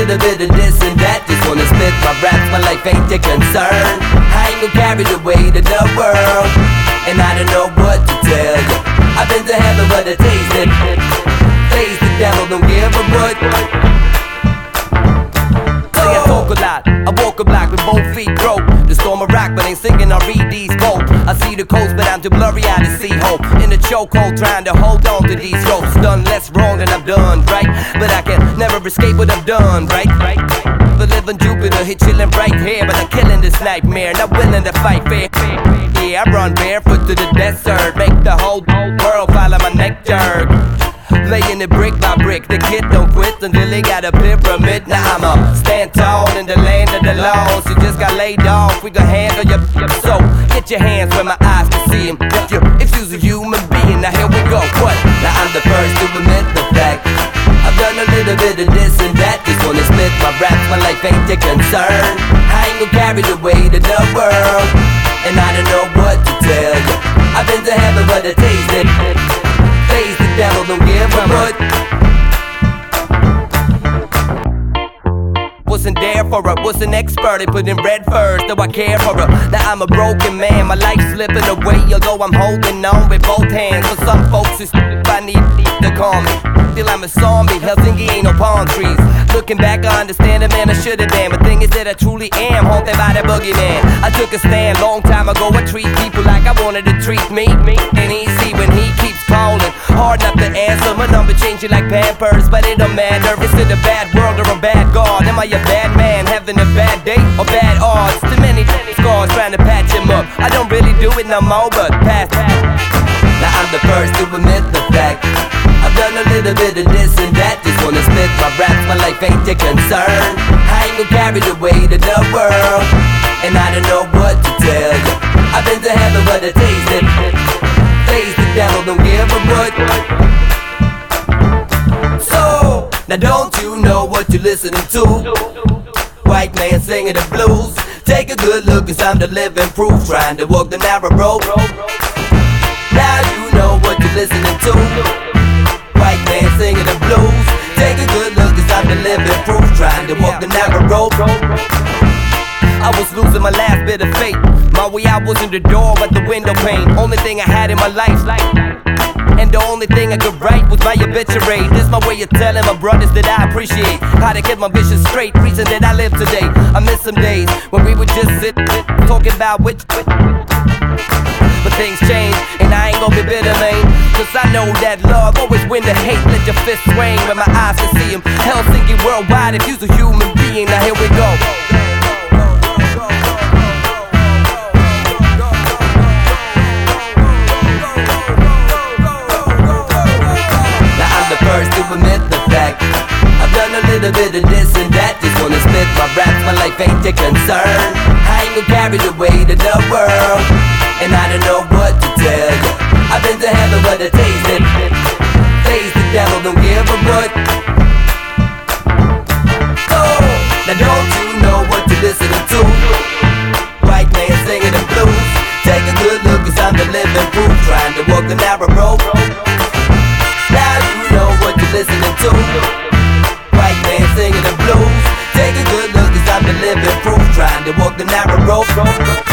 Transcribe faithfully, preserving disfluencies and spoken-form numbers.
little bit of this and that. Just wanna spit my raps, my life ain't your concern. I ain't gon' carry the weight of the world, and I don't know what to tell you. I've been to heaven but I tasted Face the devil, don't give a what. See, I talk a lot, I walk a block with both feet broke. The storm of rock but ain't singing, I read these quotes. I see the coast but I'm too blurry out to see hope. In the chokehold trying to hold on to these ropes. Done less wrong than I've done, right? But I can never escape what I've done, right? Right? The living Jupiter, he chillin' right here, but I'm killing this nightmare, not willing to fight fair. Yeah, I run barefoot to the desert, make the whole world follow my neck jerk. Laying it brick by brick, the kid don't quit until he got a pyramid. Now I'ma stand tall in the land of the lost. You just got laid off, we gon' handle your so get your hands where my eyes can see him. If you, if you's a human being, now here we go. What? Now I'm the first to admit the fact I've done a little bit of this and that. Just wanna spit my raps, my life ain't your concern. I ain't gon' carry the weight of the world, and I don't know what to tell you. I've been to heaven but I tasted Face the devil, don't give a what. Wasn't there for her, was an expert, they put in red first, though I care for her. Now I'm a broken man, my life's slipping away, although I'm holding on with both hands. For some folks it's I need to call me, feel I'm a zombie, Helsinki ain't no palm trees. Looking back I understand it, man, I should've been. But thing is that I truly am haunted by the boogeyman. I took a stand long time ago, I treat people like I wanted to treat me. And easy when he keeps calling, hard enough to answer. My number changing like Pampers, but it don't matter. Is it a bad world or a bad God? Am I a bad man having a bad day or bad odds? Too many scars trying to patch him up. I don't really do it no more, but past. Now I'm the first to admit the fact I've done a little bit of this and that. Just wanna spit my raps, my life ain't your concern. I ain't gon' carry the weight of the world, and I don't know what to tell you. I've been to heaven but I tasted Face the devil, don't give a what. So, now don't you know what you're listening to? White man singing the blues. Take a good look, cause I'm the living proof, trying to walk the narrow road. Now you know what you're listening to. White man singing the blues. Take a good look, cause I'm the living proof, trying to walk the narrow road. I was losing my last bit of faith. My way out wasn't the door but the window pane. Only thing I had in my life, and the only thing I could write was my obituary. This my way of telling my brothers that I appreciate how to keep my vision straight, reason that I live today. I miss some days when we would just sit, talking about which, but things change, and I ain't gon' be bitter, man. Cause I know that love always win the hate. Let your fist swing when my eyes can see him. Helsinki worldwide, if you's a human being, now here we go. Now I'm the first to admit the fact I've done a little bit of this and that. Just wanna spit my raps, my life ain't your concern. I ain't gon' carry the weight of the world, and I don't know what to tell you. I've been to heaven but I tasted Face the devil, don't give a what. Oh, now don't you know what you're listening to? White man singing the blues. Take a good look, cause I'm the living proof, trying to walk the narrow road. Now you know what you're listening to. White man singing the blues. Take a good look, cause I'm the living proof, trying to walk the narrow road.